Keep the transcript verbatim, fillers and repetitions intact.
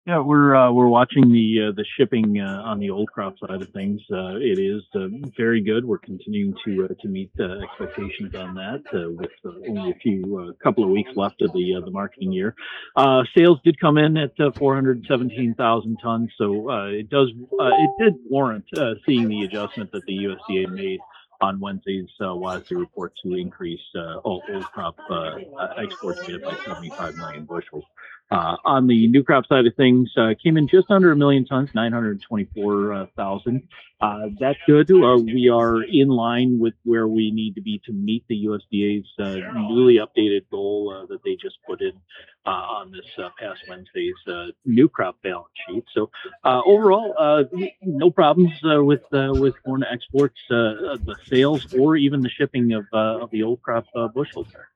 Yeah, we're uh, we're watching the uh, the shipping uh, on the old crop side of things. Uh, it is uh, very good. We're continuing to uh, to meet uh, expectations on that uh, with uh, only a few uh, couple of weeks left of the uh, the marketing year. Uh, sales did come in at uh, four hundred seventeen thousand tons, so uh, it does uh, it did warrant uh, seeing the adjustment that the U S D A made on Wednesday's uh, WASDE report to increase uh, old, old crop uh, uh, export data by seventy-five million bushels. Uh, on the new crop side of things, uh, came in just under a million tons, nine hundred twenty-four thousand. Uh, that's good. Uh, we are in line with where we need to be to meet the U S D A's uh, newly updated goal uh, that they just put in uh, on this uh, past Wednesday's uh, new crop balance sheet. So uh, overall, uh, no problems uh, with uh, with corn exports, uh, the sales, or even the shipping of uh, of the old crop uh, bushels.